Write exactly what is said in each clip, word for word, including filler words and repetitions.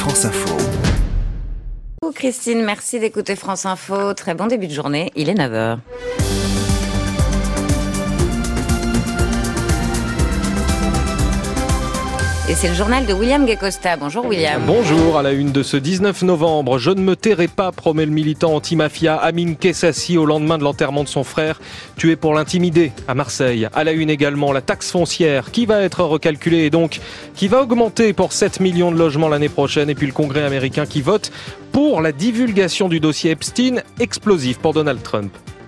France Info. Christine, merci d'écouter France Info. Très bon début de journée, il est neuf heures. Et c'est le journal de William Guecosta. Bonjour William. Bonjour, à la une de ce dix-neuf novembre. Je ne me tairai pas, promet le militant anti-mafia Amin Kessassi au lendemain de l'enterrement de son frère, tué pour l'intimider à Marseille. À la une également, la taxe foncière qui va être recalculée et donc qui va augmenter pour sept millions de logements l'année prochaine. Et puis le Congrès américain qui vote pour la divulgation du dossier Epstein, explosif pour Donald Trump.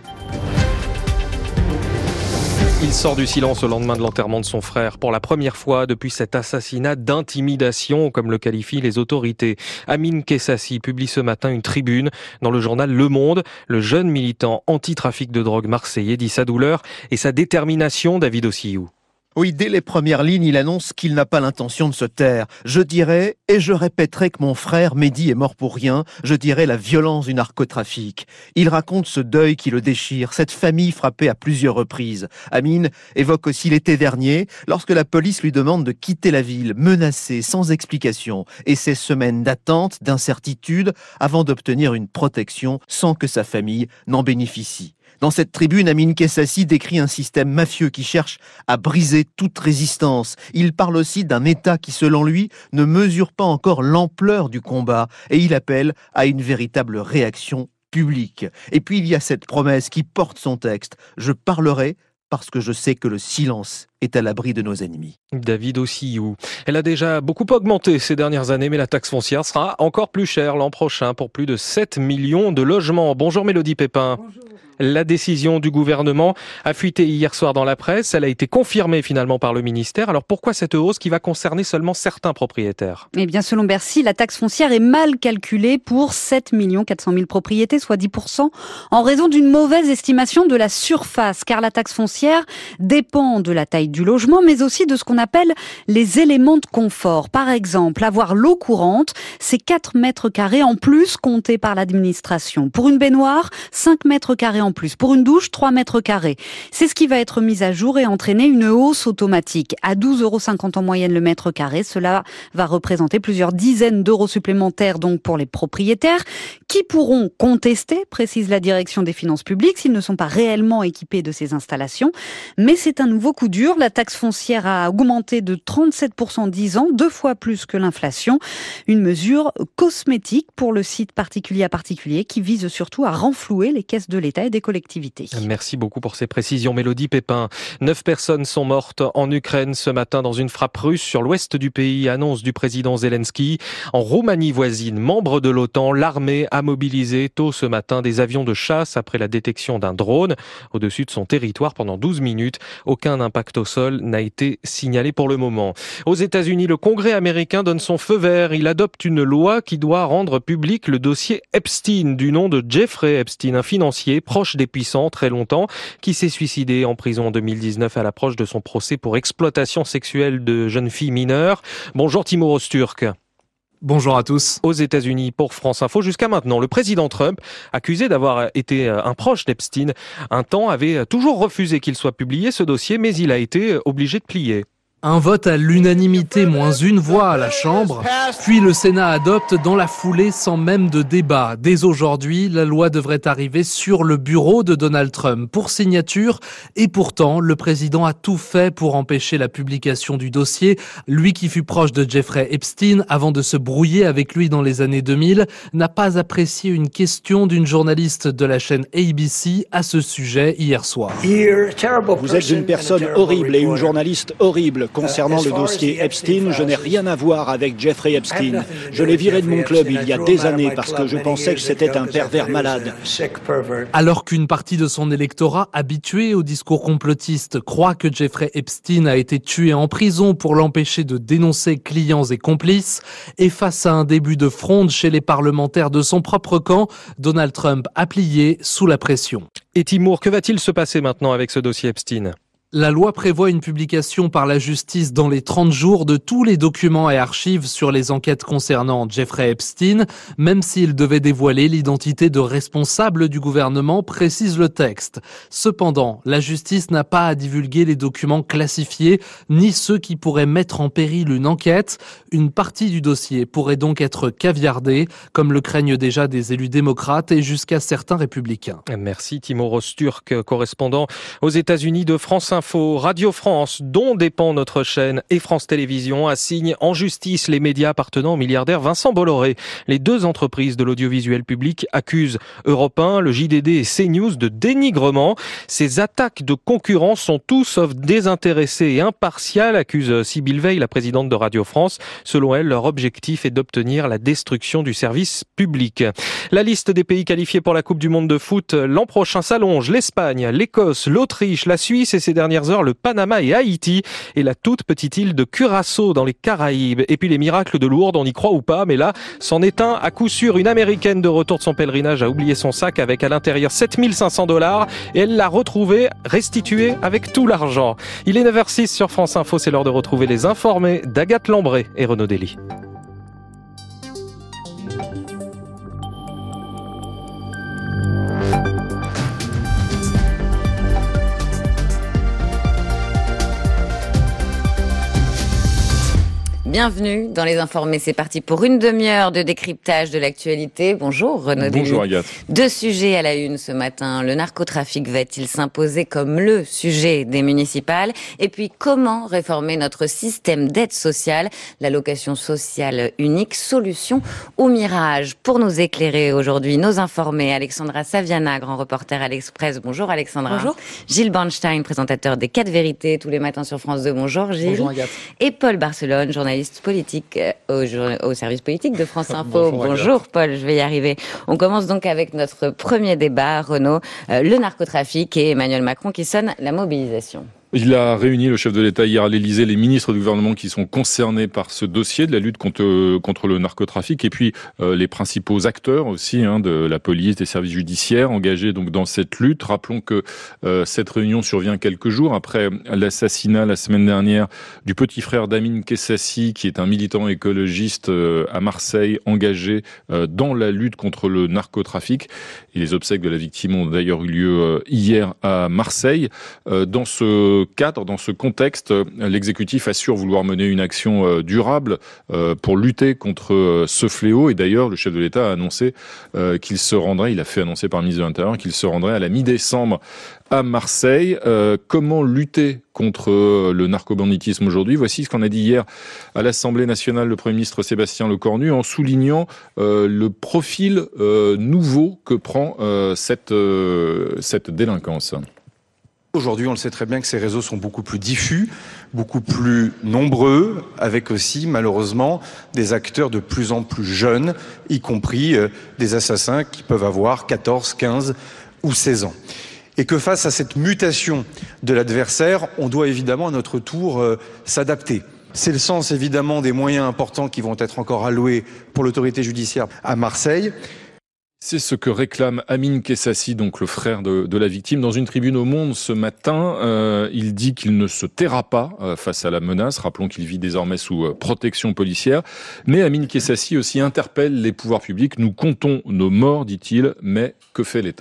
Il sort du silence au lendemain de l'enterrement de son frère pour la première fois depuis cet assassinat d'intimidation, comme le qualifient les autorités. Amin Kessassi publie ce matin une tribune dans le journal Le Monde. Le jeune militant anti-trafic de drogue marseillais dit sa douleur et sa détermination, David Ossiyou. Oui, dès les premières lignes, il annonce qu'il n'a pas l'intention de se taire. Je dirais, et je répéterai que mon frère Mehdi est mort pour rien, je dirais la violence du narcotrafic. Il raconte ce deuil qui le déchire, cette famille frappée à plusieurs reprises. Amin évoque aussi l'été dernier, lorsque la police lui demande de quitter la ville, menacée, sans explication, et ces semaines d'attente, d'incertitude, avant d'obtenir une protection sans que sa famille n'en bénéficie. Dans cette tribune, Amin Kessassi décrit un système mafieux qui cherche à briser toute résistance. Il parle aussi d'un État qui, selon lui, ne mesure pas encore l'ampleur du combat et il appelle à une véritable réaction publique. Et puis il y a cette promesse qui porte son texte. Je parlerai parce que je sais que le silence est à l'abri de nos ennemis. David Ossiyou. Elle a déjà beaucoup augmenté ces dernières années, mais la taxe foncière sera encore plus chère l'an prochain pour plus de sept millions de logements. Bonjour Mélodie Pépin. Bonjour. La décision du gouvernement a fuité hier soir dans la presse. Elle a été confirmée finalement par le ministère. Alors pourquoi cette hausse qui va concerner seulement certains propriétaires ? Eh bien, selon Bercy, la taxe foncière est mal calculée pour sept millions quatre cent mille propriétés, soit dix pour cent, en raison d'une mauvaise estimation de la surface. Car la taxe foncière dépend de la taille du logement, mais aussi de ce qu'on appelle les éléments de confort. Par exemple, avoir l'eau courante, c'est quatre mètres carrés en plus comptés par l'administration. Pour une baignoire, cinq mètres carrés en plus. Pour une douche, trois mètres carrés. C'est ce qui va être mis à jour et entraîner une hausse automatique. À douze euros cinquante en moyenne le mètre carré, cela va représenter plusieurs dizaines d'euros supplémentaires donc pour les propriétaires qui pourront contester, précise la direction des finances publiques, s'ils ne sont pas réellement équipés de ces installations. Mais c'est un nouveau coup dur. La taxe foncière a augmenté de trente-sept pour cent en dix ans, deux fois plus que l'inflation. Une mesure cosmétique pour le site particulier à particulier qui vise surtout à renflouer les caisses de l'État et des collectivités. Merci beaucoup pour ces précisions, Mélodie Pépin. Neuf personnes sont mortes en Ukraine ce matin dans une frappe russe sur l'ouest du pays, annonce du président Zelensky. En Roumanie voisine, membre de l'OTAN, l'armée a mobilisé tôt ce matin des avions de chasse après la détection d'un drone au-dessus de son territoire pendant douze minutes. Aucun impact au sol n'a été signalé pour le moment. Aux États-Unis, le Congrès américain donne son feu vert. Il adopte une loi qui doit rendre public le dossier Epstein, du nom de Jeffrey Epstein, un financier proche des puissants très longtemps, qui s'est suicidé en prison en deux mille dix-neuf à l'approche de son procès pour exploitation sexuelle de jeunes filles mineures. Bonjour Timur Öztürk. Bonjour à tous. Aux États-Unis pour France Info, jusqu'à maintenant, le président Trump, accusé d'avoir été un proche d'Epstein, un temps avait toujours refusé qu'il soit publié ce dossier, mais il a été obligé de plier. Un vote à l'unanimité moins une voix à la Chambre, puis le Sénat adopte dans la foulée sans même de débat. Dès aujourd'hui, la loi devrait arriver sur le bureau de Donald Trump pour signature et pourtant, le président a tout fait pour empêcher la publication du dossier. Lui qui fut proche de Jeffrey Epstein avant de se brouiller avec lui dans les années deux mille, n'a pas apprécié une question d'une journaliste de la chaîne A B C à ce sujet hier soir. Vous êtes une personne horrible et une journaliste horrible. Concernant le dossier Epstein, je n'ai rien à voir avec Jeffrey Epstein. Je l'ai viré de mon club il y a des années parce que je pensais que c'était un pervers malade. Alors qu'une partie de son électorat habitué au discours complotiste croit que Jeffrey Epstein a été tué en prison pour l'empêcher de dénoncer clients et complices, et face à un début de fronde chez les parlementaires de son propre camp, Donald Trump a plié sous la pression. Et Timur, que va-t-il se passer maintenant avec ce dossier Epstein ? La loi prévoit une publication par la justice dans les trente jours de tous les documents et archives sur les enquêtes concernant Jeffrey Epstein, même s'il devait dévoiler l'identité de responsables du gouvernement, précise le texte. Cependant, la justice n'a pas à divulguer les documents classifiés, ni ceux qui pourraient mettre en péril une enquête. Une partie du dossier pourrait donc être caviardée, comme le craignent déjà des élus démocrates et jusqu'à certains républicains. Merci Timo Rosturk, correspondant aux États-Unis de France Info. Radio France, dont dépend notre chaîne, et France Télévisions assignent en justice les médias appartenant au milliardaire Vincent Bolloré. Les deux entreprises de l'audiovisuel public accusent Europe un, le J D D et CNews de dénigrement. Ces attaques de concurrence sont tout sauf désintéressées et impartiales, accuse Sybille Veil, la présidente de Radio France. Selon elle, leur objectif est d'obtenir la destruction du service public. La liste des pays qualifiés pour la Coupe du Monde de foot l'an prochain s'allonge. L'Espagne, l'Écosse, l'Autriche, la Suisse et ces dernières heures le Panama et Haïti et la toute petite île de Curaçao dans les Caraïbes. Et puis les miracles de Lourdes, on y croit ou pas, mais là, c'en est un à coup sûr. Une Américaine de retour de son pèlerinage a oublié son sac avec à l'intérieur sept mille cinq cents dollars et elle l'a retrouvé, restitué avec tout l'argent. Il est neuf heures six sur France Info, c'est l'heure de retrouver les informés d'Agathe Lambré et Renaud Dely. Bienvenue dans Les Informés. C'est parti pour une demi-heure de décryptage de l'actualité. Bonjour Renaud Dely. Bonjour Agathe. Deux sujets à la une ce matin. Le narcotrafic va-t-il s'imposer comme le sujet des municipales? Et puis comment réformer notre système d'aide sociale? L'allocation sociale unique, solution ou mirage? Pour nous éclairer aujourd'hui, nos informés, Alexandra Saviana, grand reporter à l'Express. Bonjour Alexandra. Bonjour. Gilles Bornstein, présentateur des quatre vérités tous les matins sur France deux. Bonjour Gilles. Bonjour Agathe. Et Paul Barcelone, journaliste politique au, au service politique de France Info. Bonjour, Bonjour Paul, je vais y arriver. On commence donc avec notre premier débat, Renaud, euh, le narcotrafic et Emmanuel Macron qui sonne la mobilisation. Il a réuni, le chef de l'État, hier à l'Élysée, les ministres du gouvernement qui sont concernés par ce dossier de la lutte contre, contre le narcotrafic et puis euh, les principaux acteurs aussi hein, de la police, des services judiciaires engagés donc dans cette lutte. Rappelons que euh, cette réunion survient quelques jours après l'assassinat la semaine dernière du petit frère d'Amine Kessassi, qui est un militant écologiste euh, à Marseille, engagé euh, dans la lutte contre le narcotrafic. Et les obsèques de la victime ont d'ailleurs eu lieu euh, hier à Marseille. Euh, dans ce cadre, dans ce contexte, l'exécutif assure vouloir mener une action durable pour lutter contre ce fléau. Et d'ailleurs, le chef de l'État a annoncé qu'il se rendrait, il a fait annoncer par le ministre de l'Intérieur qu'il se rendrait à la mi-décembre à Marseille. Euh, comment lutter contre le narcobanditisme aujourd'hui? Voici ce qu'en a dit hier à l'Assemblée nationale le Premier ministre Sébastien Lecornu en soulignant euh, le profil euh, nouveau que prend euh, cette, euh, cette délinquance. Aujourd'hui, on le sait très bien que ces réseaux sont beaucoup plus diffus, beaucoup plus nombreux, avec aussi, malheureusement, des acteurs de plus en plus jeunes, y compris euh, des assassins qui peuvent avoir quatorze, quinze ou seize ans. Et que face à cette mutation de l'adversaire, on doit évidemment à notre tour euh, s'adapter. C'est le sens évidemment des moyens importants qui vont être encore alloués pour l'autorité judiciaire à Marseille. C'est ce que réclame Amine Kessassi, donc le frère de, de la victime. Dans une tribune au Monde ce matin, euh, il dit qu'il ne se taira pas euh, face à la menace. Rappelons qu'il vit désormais sous euh, protection policière. Mais Amine Kessassi aussi interpelle les pouvoirs publics. Nous comptons nos morts, dit-il, mais que fait l'État ?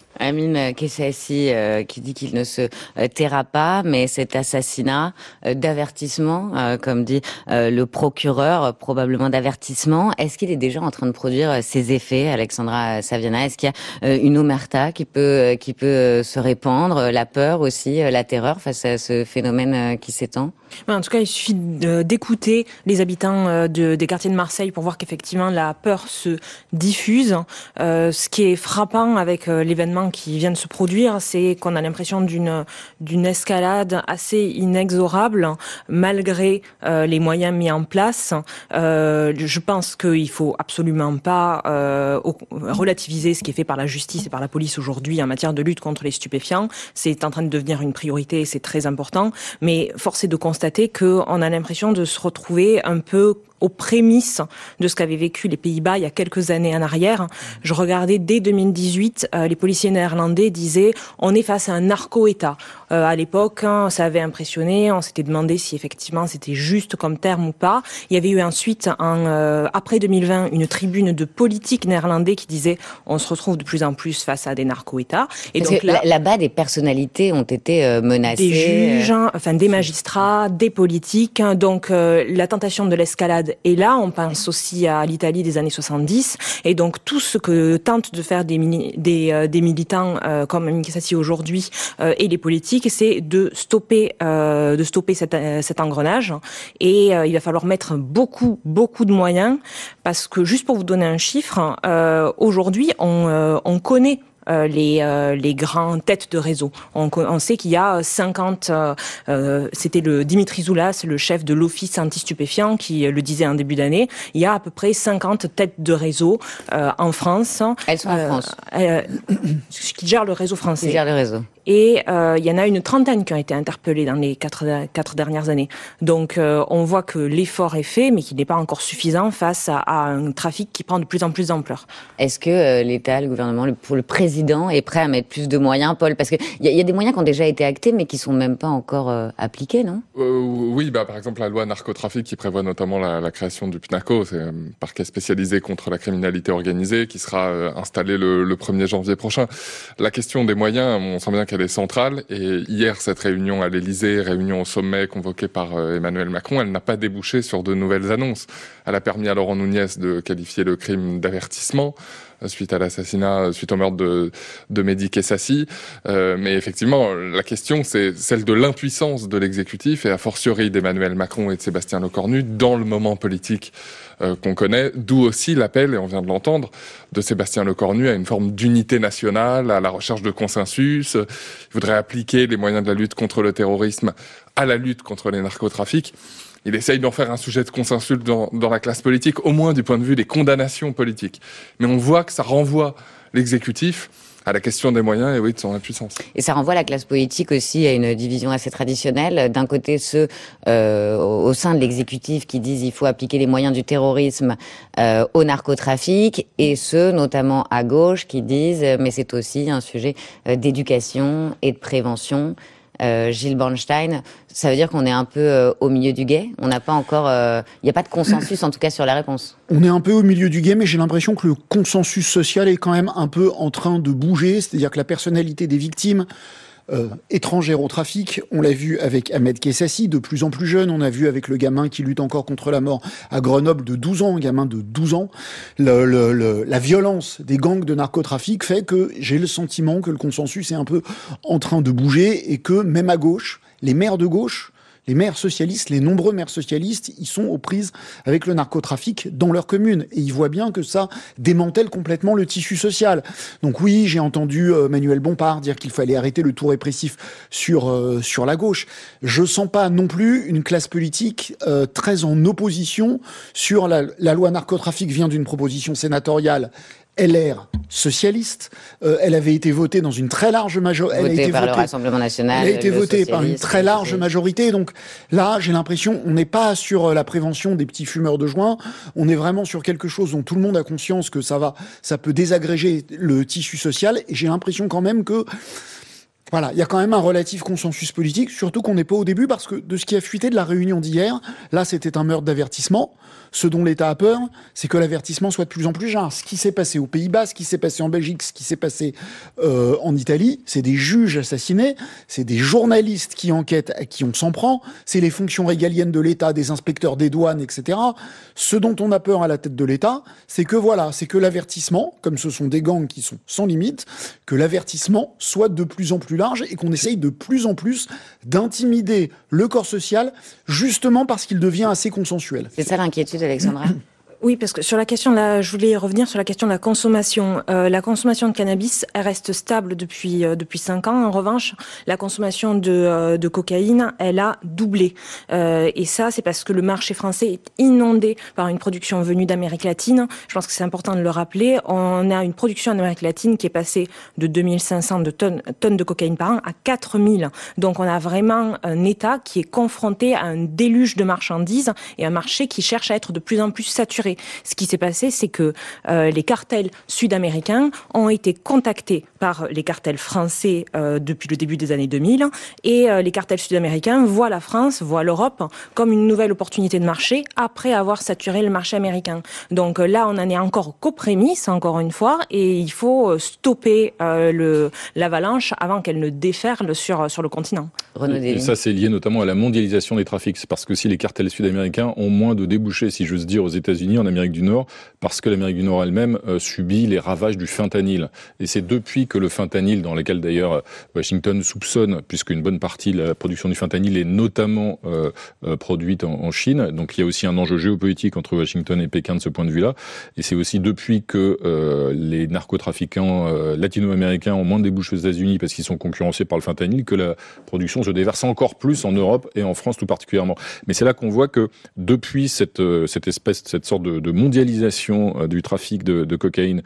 Amine Kessassi euh, qui dit qu'il ne se euh, taira pas, mais cet assassinat euh, d'avertissement, euh, comme dit euh, le procureur, euh, probablement d'avertissement, est-ce qu'il est déjà en train de produire euh, ses effets, Alexandra Saviana? Est-ce qu'il y a euh, une omerta qui peut euh, qui peut euh, se répandre, euh, la peur aussi, euh, la terreur face à ce phénomène euh, qui s'étend? En tout cas, il suffit de, d'écouter les habitants euh, de, des quartiers de Marseille pour voir qu'effectivement la peur se diffuse. Euh, ce qui est frappant avec euh, l'événement qui vient de se produire, c'est qu'on a l'impression d'une d'une escalade assez inexorable malgré euh, les moyens mis en place. Euh, je pense qu'il faut absolument pas euh, relativiser ce qui est fait par la justice et par la police aujourd'hui en matière de lutte contre les stupéfiants. C'est en train de devenir une priorité et c'est très important. Mais force est de constater qu'on a l'impression de se retrouver un peu aux prémices de ce qu'avaient vécu les Pays-Bas il y a quelques années en arrière. Je regardais dès deux mille dix-huit euh, les policiers néerlandais disait on est face à un narco-État. Euh, à l'époque, hein, ça avait impressionné, on s'était demandé si effectivement c'était juste comme terme ou pas. Il y avait eu ensuite, en, euh, après deux mille vingt, une tribune de politiques néerlandais qui disait on se retrouve de plus en plus face à des narco-États. Et Parce donc là, là-bas, des personnalités ont été euh, menacées. Des juges, euh... enfin des magistrats, des politiques. Donc euh, la tentation de l'escalade est là. On pense aussi à l'Italie des années soixante-dix. Et donc tout ce que tentent de faire des, mini, des, euh, des militants euh, comme Amici Sassi aujourd'hui euh, et les politiques, c'est de stopper, euh, de stopper cet, euh, cet engrenage. Et euh, il va falloir mettre beaucoup, beaucoup de moyens parce que juste pour vous donner un chiffre, euh, aujourd'hui on, euh, on connaît Euh, les, euh, les grandes têtes de réseau. On, on sait qu'il y a cinquante, euh, euh, c'était le Dimitri Zoulas, le chef de l'Office anti-stupéfiants, qui le disait en début d'année, il y a à peu près cinquante têtes de réseau euh, en France. Elles sont en euh, France. Euh, qui gèrent le réseau français. Qui gèrent le réseau. Et euh, il y en a une trentaine qui ont été interpellés dans les quatre, quatre dernières années. Donc euh, on voit que l'effort est fait, mais qu'il n'est pas encore suffisant face à, à un trafic qui prend de plus en plus d'ampleur. Est-ce que euh, l'État, le gouvernement, le, pour le président est prêt à mettre plus de moyens, Paul? Parce qu'il y, y a des moyens qui ont déjà été actés, mais qui sont même pas encore euh, appliqués, non? euh, Oui, bah par exemple la loi narcotrafic qui prévoit notamment la, la création du PNACO, c'est un parquet spécialisé contre la criminalité organisée, qui sera euh, installé le, le premier janvier prochain. La question des moyens, on sent bien qu'elle est centrale. Et hier, cette réunion à l'Élysée, réunion au sommet convoquée par euh, Emmanuel Macron, elle n'a pas débouché sur de nouvelles annonces. Elle a permis à Laurent Nunez de qualifier le crime d'avertissement suite à l'assassinat, suite au meurtre de, de Mehdi Kessassi. Euh, mais effectivement, la question, c'est celle de l'impuissance de l'exécutif et a fortiori d'Emmanuel Macron et de Sébastien Lecornu dans le moment politique euh, qu'on connaît. D'où aussi l'appel, et on vient de l'entendre, de Sébastien Lecornu à une forme d'unité nationale, à la recherche de consensus. Il voudrait appliquer les moyens de la lutte contre le terrorisme à la lutte contre les narcotrafics. Il essaye d'en faire un sujet de consensus dans, dans la classe politique, au moins du point de vue des condamnations politiques. Mais on voit que ça renvoie l'exécutif à la question des moyens et oui, de son impuissance. Et ça renvoie la classe politique aussi à une division assez traditionnelle. D'un côté, ceux euh, au sein de l'exécutif qui disent il faut appliquer les moyens du terrorisme euh, au narcotrafic, et ceux, notamment à gauche, qui disent mais c'est aussi un sujet euh, d'éducation et de prévention. Euh, Gilles Bornstein, ça veut dire qu'on est un peu euh, au milieu du gué. On n'a pas encore, il euh, n'y a pas de consensus en tout cas sur la réponse. On est un peu au milieu du gué, mais j'ai l'impression que le consensus social est quand même un peu en train de bouger. C'est-à-dire que la personnalité des victimes Euh, étrangère au trafic, on l'a vu avec Ahmed Kessassi, de plus en plus jeune, on a vu avec le gamin qui lutte encore contre la mort à Grenoble de douze ans, un gamin de douze ans. Le, le, le, la violence des gangs de narcotrafic fait que j'ai le sentiment que le consensus est un peu en train de bouger et que même à gauche, les maires de gauche, les maires socialistes, les nombreux maires socialistes, ils sont aux prises avec le narcotrafic dans leur commune. Et ils voient bien que ça démantèle complètement le tissu social. Donc oui, j'ai entendu euh, Manuel Bompard dire qu'il fallait arrêter le tout répressif sur, euh, sur la gauche. Je sens pas non plus une classe politique euh, très en opposition sur la, la loi narcotrafic vient d'une proposition sénatoriale L R socialiste. Euh, elle avait été votée dans une très large majorité. Votée elle a été par votée, le Rassemblement national. Elle a été votée par une très large majorité. Donc là, j'ai l'impression, on n'est pas sur la prévention des petits fumeurs de joint. On est vraiment sur quelque chose dont tout le monde a conscience que ça va, ça peut désagréger le tissu social. Et j'ai l'impression quand même que voilà, il y a quand même un relatif consensus politique, surtout qu'on n'est pas au début, parce que de ce qui a fuité de la réunion d'hier, là, c'était un meurtre d'avertissement. Ce dont l'État a peur, c'est que l'avertissement soit de plus en plus rare. Ce qui s'est passé aux Pays-Bas, ce qui s'est passé en Belgique, ce qui s'est passé euh, en Italie, c'est des juges assassinés, c'est des journalistes qui enquêtent, à qui on s'en prend, c'est les fonctions régaliennes de l'État, des inspecteurs des douanes, et cetera. Ce dont on a peur à la tête de l'État, c'est que voilà, c'est que l'avertissement, comme ce sont des gangs qui sont sans limite, que l'avertissement soit de plus en plus large et qu'on essaye de plus en plus d'intimider le corps social, justement parce qu'il devient assez consensuel. C'est ça l'inquiétude, Alexandra? Oui, parce que sur la question, là, je voulais revenir sur la question de la consommation. Euh, la consommation de cannabis, elle reste stable depuis euh, depuis cinq ans. En revanche, la consommation de euh, de cocaïne, elle a doublé. Euh, et ça, c'est parce que le marché français est inondé par une production venue d'Amérique latine. Je pense que c'est important de le rappeler. On a une production en Amérique latine qui est passée de deux mille cinq cents de tonnes, tonnes de cocaïne par an à quatre mille. Donc, on a vraiment un État qui est confronté à un déluge de marchandises et un marché qui cherche à être de plus en plus saturé. rassurer. Ce qui s'est passé, c'est que euh, les cartels sud-américains ont été contactés par les cartels français euh, depuis le début des années deux mille, et euh, les cartels sud-américains voient la France, voient l'Europe comme une nouvelle opportunité de marché après avoir saturé le marché américain. Donc euh, là, on en est encore qu'aux prémices, encore une fois, et il faut stopper euh, le, l'avalanche avant qu'elle ne déferle sur, sur le continent. Et ça, c'est lié notamment à la mondialisation des trafics. C'est parce que si les cartels sud-américains ont moins de débouchés, si j'ose dire, aux États-Unis, en Amérique du Nord, parce que l'Amérique du Nord elle-même euh, subit les ravages du fentanyl. Et c'est depuis que le fentanyl, dans lequel d'ailleurs Washington soupçonne, puisque une bonne partie de la production du fentanyl est notamment euh, euh, produite en, en Chine, donc il y a aussi un enjeu géopolitique entre Washington et Pékin de ce point de vue-là. Et c'est aussi depuis que euh, les narcotrafiquants euh, latino-américains ont moins de débouchés aux États-Unis parce qu'ils sont concurrencés par le fentanyl que la production se déverse encore plus en Europe et en France tout particulièrement. Mais c'est là qu'on voit que depuis cette, cette espèce, cette sorte de, de mondialisation du trafic de, de cocaïne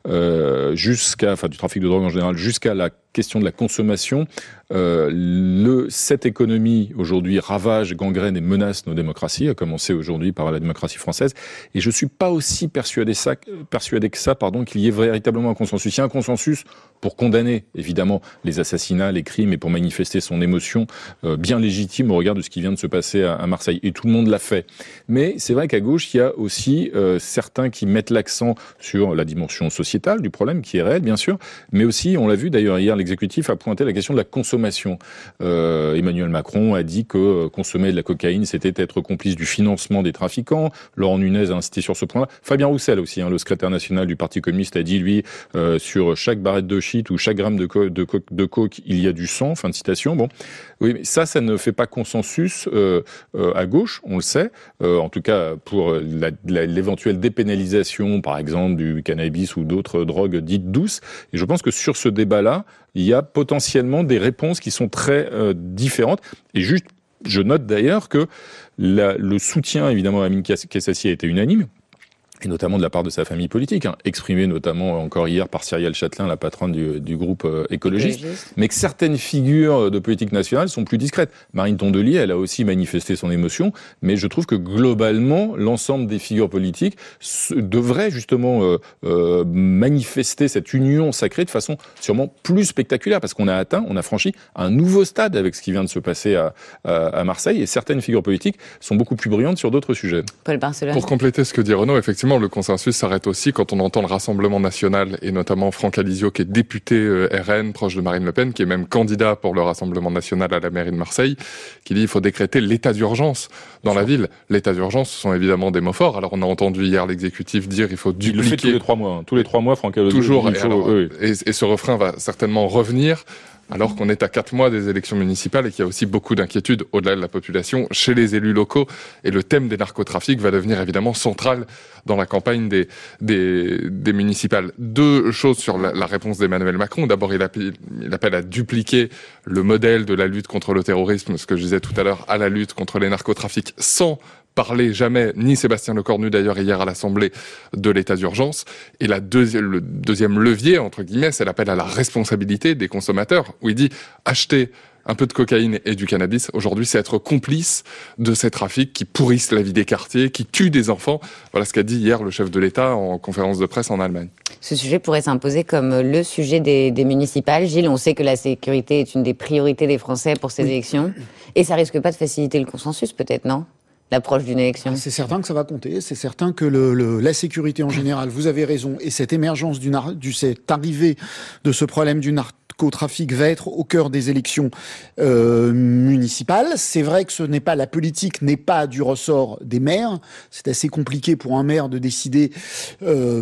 euh, jusqu'à, enfin du trafic de drogue en général, jusqu'à la question de la consommation, euh, le, cette économie aujourd'hui ravage, gangrène et menace nos démocraties, à commencer aujourd'hui par la démocratie française. Et je suis pas aussi persuadé, ça, persuadé que ça, pardon, qu'il y ait véritablement un consensus. Il y a un consensus pour condamner évidemment les assassinats, les crimes et pour manifester son émotion euh, bien légitime au regard de ce qui vient de se passer à, à Marseille. Et tout le monde l'a fait. Mais c'est vrai qu'à gauche, il y a aussi euh, certains qui mettent l'accent sur la dimension sociétale du problème, qui est réelle bien sûr, mais aussi, on l'a vu d'ailleurs hier, l'exécutif a pointé la question de la consommation. Euh, Emmanuel Macron a dit que euh, consommer de la cocaïne, c'était être complice du financement des trafiquants. Laurent Nunez a insisté sur ce point-là. Fabien Roussel aussi, hein, le secrétaire national du Parti communiste, a dit, lui, euh, sur chaque barrette de shit ou chaque gramme de, co- de, co- de coke, il y a du sang. Fin de citation. Bon, oui, mais ça, ça ne fait pas consensus euh, euh, à gauche, on le sait. Euh, en tout cas, pour la, la, l'éventuelle dépénalisation, par exemple, du cannabis ou d'autres drogues dites douces. Et je pense que sur ce débat-là, il y a potentiellement des réponses qui sont très euh, différentes. Et juste, je note d'ailleurs que la, le soutien, évidemment, à Amin Kessassi a été unanime, et notamment de la part de sa famille politique, hein, exprimée notamment encore hier par Cyrielle Châtelain, la patronne du, du groupe euh, écologiste, écologiste, mais que certaines figures de politique nationale sont plus discrètes. Marine Tondelier, elle a aussi manifesté son émotion, mais je trouve que globalement, l'ensemble des figures politiques devraient justement euh, euh, manifester cette union sacrée de façon sûrement plus spectaculaire, parce qu'on a atteint, on a franchi un nouveau stade avec ce qui vient de se passer à, à, à Marseille, et certaines figures politiques sont beaucoup plus brillantes sur d'autres sujets. Paul Barcelone. Pour compléter ce que dit Renaud, effectivement, le consensus s'arrête aussi quand on entend le Rassemblement national et notamment Franck Alizio, qui est député euh, R N, proche de Marine Le Pen, qui est même candidat pour le Rassemblement national à la mairie de Marseille, qui dit qu'il faut décréter l'état d'urgence dans la ville. L'état d'urgence, ce sont évidemment des mots forts. Alors on a entendu hier l'exécutif dire il faut dupliquer... Il le fait tous les trois mois. Hein. Tous les trois mois, Franck Alizio... Toujours. Il faut... et, alors, oui. et, et ce refrain va certainement revenir, alors qu'on est à quatre mois des élections municipales et qu'il y a aussi beaucoup d'inquiétudes au-delà de la population chez les élus locaux. Et le thème des narcotrafics va devenir évidemment central dans la campagne des, des, des municipales. Deux choses sur la, la réponse d'Emmanuel Macron. D'abord, il appelle, il appelle à dupliquer le modèle de la lutte contre le terrorisme, ce que je disais tout à l'heure, à la lutte contre les narcotrafics, sans parler jamais, ni Sébastien Lecornu d'ailleurs hier à l'Assemblée, de l'état d'urgence. Et la deuxième, le deuxième levier, entre guillemets, c'est l'appel à la responsabilité des consommateurs, où il dit acheter un peu de cocaïne et du cannabis, aujourd'hui, c'est être complice de ces trafics qui pourrissent la vie des quartiers, qui tuent des enfants. Voilà ce qu'a dit hier le chef de l'État en conférence de presse en Allemagne. Ce sujet pourrait s'imposer comme le sujet des, des municipales. Gilles, on sait que la sécurité est une des priorités des Français pour ces oui. élections. Et ça risque pas de faciliter le consensus, peut-être, non ? L'approche d'une élection. C'est certain que ça va compter, c'est certain que le, le, la sécurité en général, vous avez raison, et cette émergence, du, du, cette arrivée de ce problème du narcotrafic va être au cœur des élections euh, municipales. C'est vrai que ce n'est pas, la politique n'est pas du ressort des maires, c'est assez compliqué pour un maire de décider... Euh,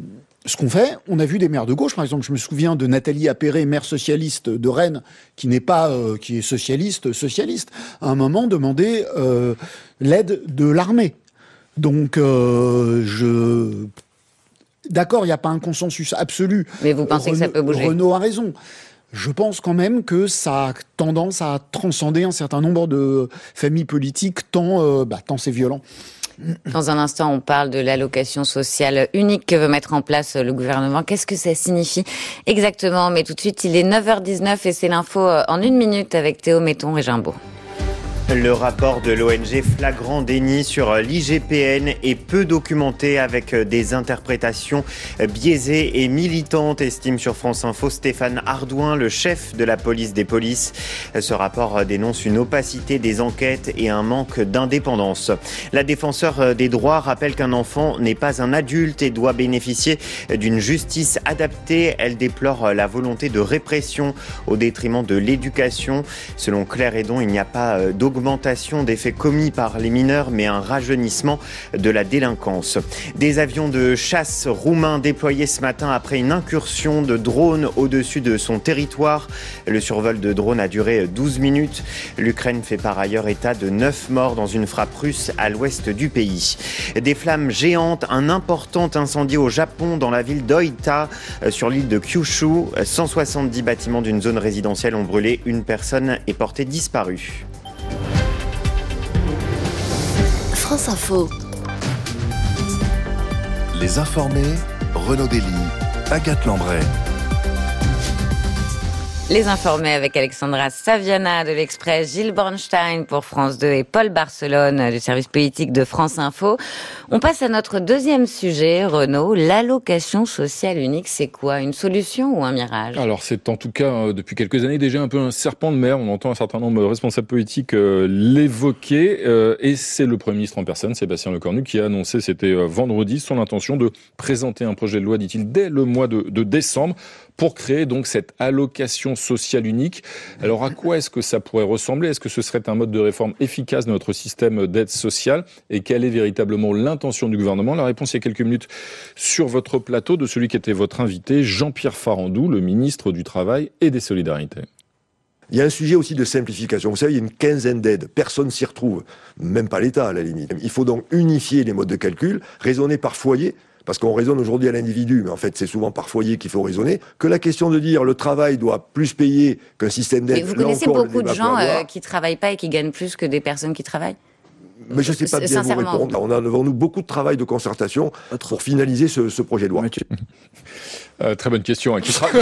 Ce qu'on fait, on a vu des maires de gauche, par exemple, je me souviens de Nathalie Appéré, maire socialiste de Rennes, qui n'est pas, euh, qui est socialiste, socialiste, à un moment demander euh, l'aide de l'armée. Donc, euh, je... D'accord, il n'y a pas un consensus absolu. Mais vous pensez Renaud, que ça peut bouger ? Renaud a raison. Je pense quand même que ça a tendance à transcender un certain nombre de familles politiques, tant, euh, bah, tant c'est violent. Dans un instant, on parle de l'allocation sociale unique que veut mettre en place le gouvernement. Qu'est-ce que ça signifie exactement ? Mais tout de suite, il est neuf heures dix-neuf et c'est l'info en une minute avec Théo Metton et Jimbo. Le rapport de l'O N G Flagrant déni sur l'I G P N est peu documenté avec des interprétations biaisées et militantes, estime sur France Info Stéphane Ardouin, le chef de la police des polices. Ce rapport dénonce une opacité des enquêtes et un manque d'indépendance. La défenseure des droits rappelle qu'un enfant n'est pas un adulte et doit bénéficier d'une justice adaptée. Elle déplore la volonté de répression au détriment de l'éducation. Selon Claire Hédon, il n'y a pas d'augmentation Augmentation des faits commis par les mineurs, mais un rajeunissement de la délinquance. Des avions de chasse roumains déployés ce matin après une incursion de drones au-dessus de son territoire. Le survol de drones a duré douze minutes. L'Ukraine fait par ailleurs état de neuf morts dans une frappe russe à l'ouest du pays. Des flammes géantes, un important incendie au Japon dans la ville d'Oita, sur l'île de Kyushu. cent soixante-dix bâtiments d'une zone résidentielle ont brûlé. Une personne est portée disparue. France Info. Les informés, Renaud Dely, Agathe Lambray. Les informés avec Alexandra Saviana de l'Express, Gilles Bornstein pour France deux et Paul Barcelone du service politique de France Info. On passe à notre deuxième sujet, Renaud. L'allocation sociale unique, c'est quoi? Une solution ou un mirage? Alors c'est en tout cas euh, depuis quelques années déjà un peu un serpent de mer. On entend un certain nombre de responsables politiques euh, l'évoquer. Euh, et c'est le Premier ministre en personne, Sébastien Lecornu, qui a annoncé, c'était euh, vendredi, son intention de présenter un projet de loi, dit-il, dès le mois de, de décembre, pour créer donc cette allocation sociale unique. Alors à quoi est-ce que ça pourrait ressembler? Est-ce que ce serait un mode de réforme efficace de notre système d'aide sociale? Et quelle est véritablement l'intention du gouvernement? La réponse il y a quelques minutes sur votre plateau de celui qui était votre invité, Jean-Pierre Farandou, le ministre du Travail et des Solidarités. Il y a un sujet aussi de simplification. Vous savez, il y a une quinzaine d'aides. Personne s'y retrouve. Même pas l'État, à la limite. Il faut donc unifier les modes de calcul, raisonner par foyer. Parce qu'on raisonne aujourd'hui à l'individu, mais en fait c'est souvent par foyer qu'il faut raisonner, que la question de dire le travail doit plus payer qu'un système d'aide... Mais vous connaissez beaucoup de gens euh, qui travaillent pas et qui gagnent plus que des personnes qui travaillent? Mais je ne sais pas bien vous répondre. On a devant nous beaucoup de travail de concertation pour finaliser ce, ce projet de loi. Euh, très bonne question. Hein. Qui, tra...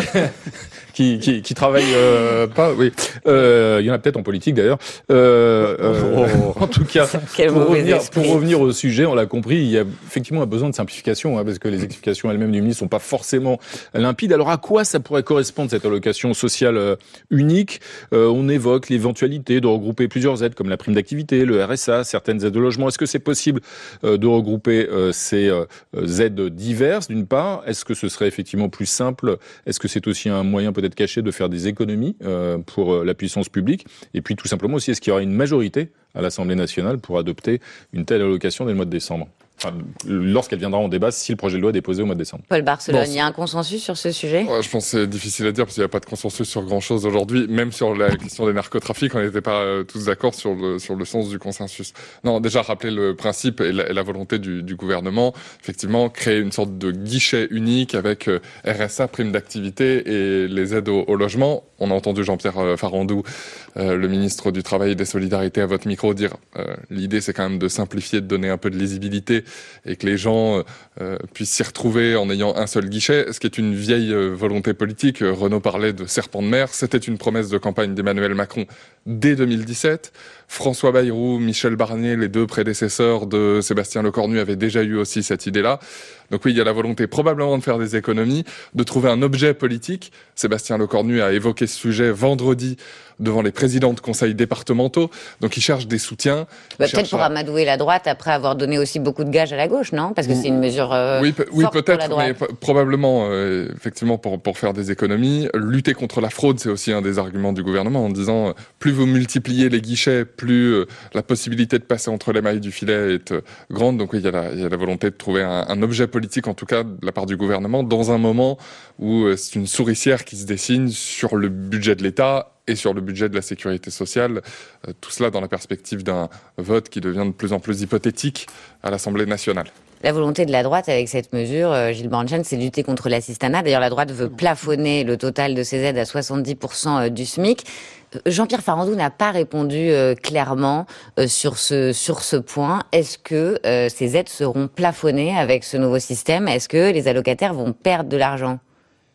qui, qui, qui travaille euh, pas, oui. Euh, il y en a peut-être en politique d'ailleurs. Euh, euh, oh. En tout cas, pour revenir, pour revenir au sujet, on l'a compris, il y a effectivement un besoin de simplification, hein, parce que les explications elles-mêmes du ministre sont pas forcément limpides. Alors à quoi ça pourrait correspondre cette allocation sociale euh, unique? euh, On évoque l'éventualité de regrouper plusieurs aides comme la prime d'activité, le R S A, certaines aides de logement. Est-ce que c'est possible euh, de regrouper euh, ces euh, aides diverses d'une part? Est-ce que ce serait effectivement plus simple? Est-ce que c'est aussi un moyen peut-être caché de faire des économies euh, pour euh, la puissance publique? Et puis tout simplement aussi, est-ce qu'il y aura une majorité à l'Assemblée nationale pour adopter une telle allocation dès le mois de décembre? Enfin, lorsqu'elle viendra en débat, si le projet de loi est déposé au mois de décembre. Paul Barcelone, bon, il y a un consensus sur ce sujet? Ouais, je pense que c'est difficile à dire parce qu'il n'y a pas de consensus sur grand-chose aujourd'hui. Même sur la question des narcotrafics, on n'était pas euh, tous d'accord sur le, sur le sens du consensus. Non, déjà rappeler le principe et la, et la volonté du, du gouvernement, effectivement, créer une sorte de guichet unique avec euh, R S A, prime d'activité et les aides au, au logement. On a entendu Jean-Pierre euh, Farandou, euh, le ministre du Travail et des Solidarités, à votre micro dire euh, l'idée c'est quand même de simplifier, de donner un peu de lisibilité et que les gens euh, puissent s'y retrouver en ayant un seul guichet, ce qui est une vieille euh, volonté politique. Renaud parlait de serpent de mer, c'était une promesse de campagne d'Emmanuel Macron dès deux mille dix-sept. François Bayrou, Michel Barnier, les deux prédécesseurs de Sébastien Lecornu avaient déjà eu aussi cette idée-là. Donc oui, il y a la volonté probablement de faire des économies, de trouver un objet politique. Sébastien Lecornu a évoqué ce sujet vendredi devant les présidents de conseils départementaux. Donc il cherche des soutiens. Bah, peut-être pour à... amadouer la droite après avoir donné aussi beaucoup de gages à la gauche, non? Parce que c'est une mesure euh, oui, pe- oui, forte peut-être, pour la droite. Mais p- probablement, euh, effectivement, pour, pour faire des économies. Lutter contre la fraude, c'est aussi un des arguments du gouvernement en disant euh, plus vous multipliez les guichets, plus euh, la possibilité de passer entre les mailles du filet est euh, grande. Donc oui, il y a la, il y a la volonté de trouver un, un objet politique, en tout cas de la part du gouvernement, dans un moment où euh, c'est une souricière qui se dessine sur le budget de l'État et sur le budget de la sécurité sociale, euh, tout cela dans la perspective d'un vote qui devient de plus en plus hypothétique à l'Assemblée nationale. La volonté de la droite avec cette mesure, euh, Gilles Bornstein, c'est de lutter contre l'assistanat. D'ailleurs, la droite veut plafonner le total de ces aides à soixante-dix pour cent du SMIC. Jean-Pierre Farandou n'a pas répondu euh, clairement euh, sur ce sur ce point. Est-ce que euh, ces aides seront plafonnées avec ce nouveau système? Est-ce que les allocataires vont perdre de l'argent?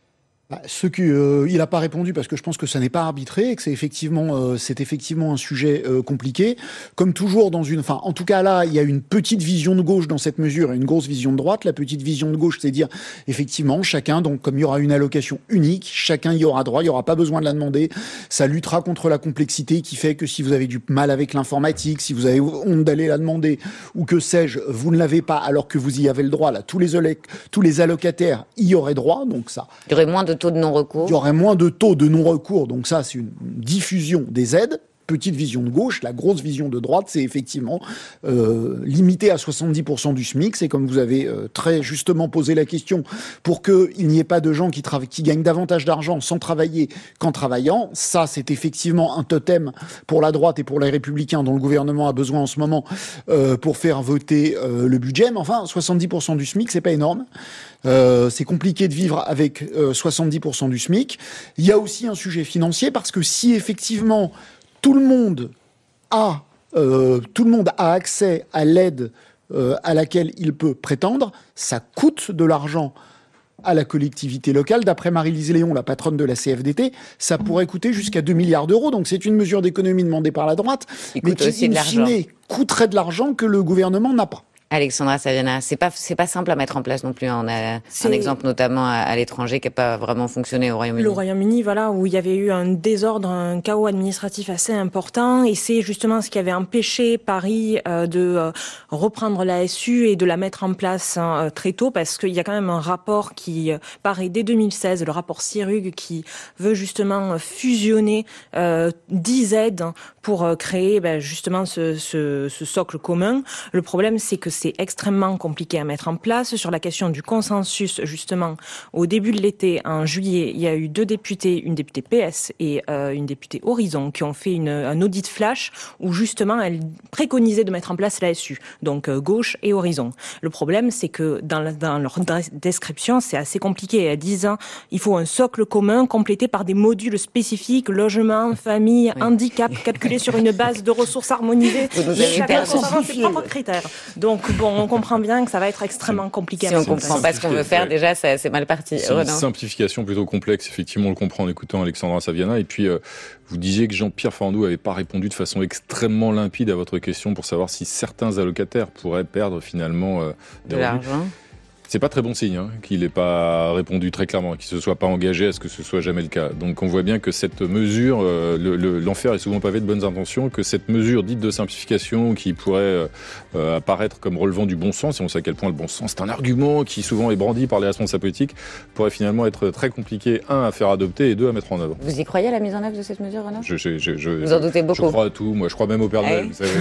Bah, ce qui, euh, il n'a pas répondu parce que je pense que ça n'est pas arbitré et que c'est effectivement, euh, c'est effectivement un sujet euh, compliqué. Comme toujours dans une, enfin, en tout cas là, il y a une petite vision de gauche dans cette mesure et une grosse vision de droite. La petite vision de gauche, c'est dire effectivement chacun, donc comme il y aura une allocation unique, chacun y aura droit, il y aura pas besoin de la demander. Ça luttera contre la complexité qui fait que si vous avez du mal avec l'informatique, si vous avez honte d'aller la demander ou que sais-je, vous ne l'avez pas alors que vous y avez le droit. Là, tous les tous les allocataires y auraient droit, donc ça. Il y aurait moins de taux de non-recours. Il y aurait moins de taux de non-recours, donc ça, c'est une diffusion des aides. Petite vision de gauche, la grosse vision de droite, c'est effectivement euh, limité à soixante-dix pour cent du SMIC. C'est comme vous avez euh, très justement posé la question, pour qu'il n'y ait pas de gens qui, tra- qui gagnent davantage d'argent sans travailler qu'en travaillant. Ça, c'est effectivement un totem pour la droite et pour les Républicains dont le gouvernement a besoin en ce moment euh, pour faire voter euh, le budget. Mais enfin, soixante-dix pour cent du SMIC, c'est pas énorme. Euh, c'est compliqué de vivre avec euh, soixante-dix pour cent du SMIC. Il y a aussi un sujet financier parce que si effectivement tout le monde a, euh, tout le monde a accès à l'aide euh, à laquelle il peut prétendre, ça coûte de l'argent à la collectivité locale. D'après Marie-Lise Léon, la patronne de la C F D T, ça pourrait coûter jusqu'à deux milliards d'euros. Donc c'est une mesure d'économie demandée par la droite, il mais qui, in fine, coûterait de l'argent que le gouvernement n'a pas. Alexandra Saviana, c'est pas c'est pas simple à mettre en place non plus. On a c'est... un exemple notamment à, à l'étranger qui n'a pas vraiment fonctionné au Royaume-Uni. Le Royaume-Uni, voilà, où il y avait eu un désordre, un chaos administratif assez important, et c'est justement ce qui avait empêché Paris euh, de euh, reprendre la S U et de la mettre en place hein, très tôt, parce qu'il y a quand même un rapport qui euh, paraît dès deux mille seize, le rapport Sirug, qui veut justement fusionner euh, dix aides pour euh, créer ben, justement ce, ce, ce socle commun. Le problème, c'est que c'est extrêmement compliqué à mettre en place. Sur la question du consensus, justement, au début de l'été, en juillet, il y a eu deux députés, une députée P S et euh, une députée Horizon, qui ont fait une, un audit flash où, justement, elles préconisaient de mettre en place la S U, donc euh, gauche et Horizon. Le problème, c'est que dans, la, dans leur description, c'est assez compliqué. Elles disent il faut un socle commun complété par des modules spécifiques, logement, famille, oui. handicap, calculé sur une base de ressources harmonisées. Vous nous avez perdu. Ses propres critères. Donc, bon, on comprend bien que ça va être extrêmement compliqué. Si on comprend pas ce qu'on veut faire, déjà, c'est, c'est mal parti. C'est une simplification plutôt complexe. Effectivement, on le comprend en écoutant Alexandra Saviana. Et puis, euh, vous disiez que Jean-Pierre Farandou n'avait pas répondu de façon extrêmement limpide à votre question pour savoir si certains allocataires pourraient perdre finalement euh, des de revenus. L'argent. C'est pas très bon signe hein, qu'il n'ait pas répondu très clairement, qu'il ne se soit pas engagé à ce que ce soit jamais le cas. Donc on voit bien que cette mesure, euh, le, le, l'enfer est souvent pavé de bonnes intentions, que cette mesure dite de simplification qui pourrait euh, apparaître comme relevant du bon sens, et on sait à quel point le bon sens c'est un argument qui souvent est brandi par les responsables politiques, pourrait finalement être très compliqué, un, à faire adopter et deux, à mettre en œuvre. Vous y croyez à la mise en œuvre de cette mesure, Renaud ? je, je, je, je, Vous en doutez beaucoup. Je crois à tout, moi je crois même au Père Noël, vous savez.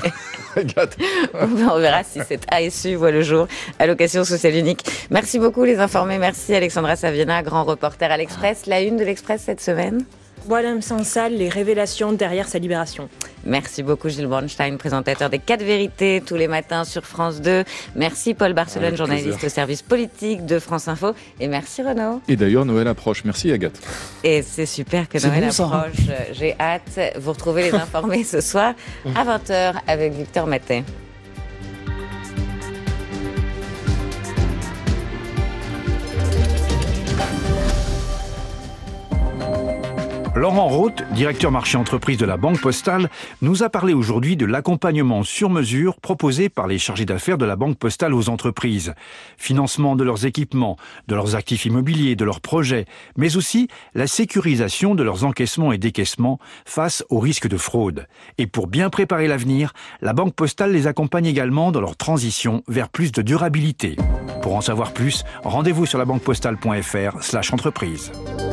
On verra si cette A S U voit le jour, allocation sociale unique. Merci beaucoup les informés, merci Alexandra Saviana, grand reporter à l'Express. La une de l'Express cette semaine ? Voilà Sansal, les révélations derrière sa libération. Merci beaucoup Gilles Bornstein, présentateur des quatre vérités tous les matins sur France deux. Merci Paul Barcelone, avec journaliste plaisir. Au service politique de France Info. Et merci Renaud. Et d'ailleurs Noël approche, merci Agathe. Et c'est super que c'est Noël bon, approche, j'ai hâte. Vous retrouvez les informés ce soir à vingt heures avec Victor Matet. Laurent Roth, directeur marché entreprise de la Banque Postale, nous a parlé aujourd'hui de l'accompagnement sur mesure proposé par les chargés d'affaires de la Banque Postale aux entreprises. Financement de leurs équipements, de leurs actifs immobiliers, de leurs projets, mais aussi la sécurisation de leurs encaissements et décaissements face aux risques de fraude. Et pour bien préparer l'avenir, la Banque Postale les accompagne également dans leur transition vers plus de durabilité. Pour en savoir plus, rendez-vous sur labanquepostale.fr slash entreprise.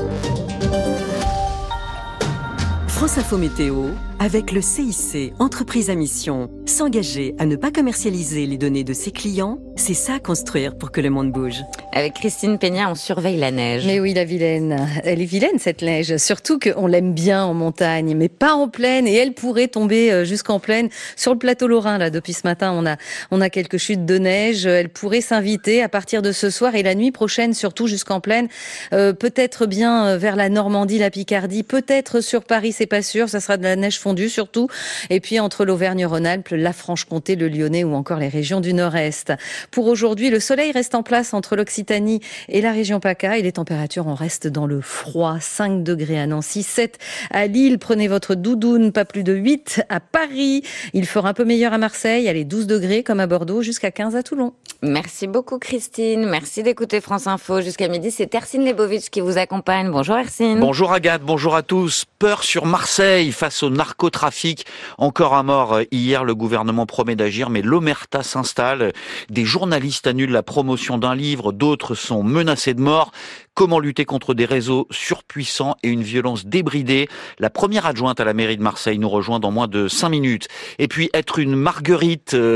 France Info Météo, avec le C I C, entreprise à mission. S'engager à ne pas commercialiser les données de ses clients, c'est ça construire pour que le monde bouge. Avec Christine Peña, on surveille la neige. Mais oui, la vilaine. Elle est vilaine cette neige, surtout qu'on l'aime bien en montagne, mais pas en plaine. Et elle pourrait tomber jusqu'en plaine. Sur le plateau lorrain, là, depuis ce matin, on a, on a quelques chutes de neige. Elle pourrait s'inviter à partir de ce soir et la nuit prochaine, surtout jusqu'en plaine. Euh, peut-être bien vers la Normandie, la Picardie, peut-être sur Paris, c'est pas sûr. Ça sera de la neige fondue confondus surtout. Et puis entre l'Auvergne-Rhône-Alpes, la Franche-Comté, le Lyonnais ou encore les régions du Nord-Est. Pour aujourd'hui, le soleil reste en place entre l'Occitanie et la région PACA et les températures en restent dans le froid. cinq degrés à Nancy, sept à Lille. Prenez votre doudoune, pas plus de huit à Paris. Il fera un peu meilleur à Marseille, allez douze degrés comme à Bordeaux, jusqu'à quinze à Toulon. Merci beaucoup Christine, merci d'écouter France Info. Jusqu'à midi, c'est Hercine Lebovitch qui vous accompagne. Bonjour Hercine. Bonjour Agathe, bonjour à tous. Peur sur Marseille face au narcotrafic. Encore un mort hier, le gouvernement promet d'agir, mais l'omerta s'installe. Des journalistes annulent la promotion d'un livre, d'autres sont menacés de mort. Comment lutter contre des réseaux surpuissants et une violence débridée? La première adjointe à la mairie de Marseille nous rejoint dans moins de cinq minutes. Et puis être une Marguerite...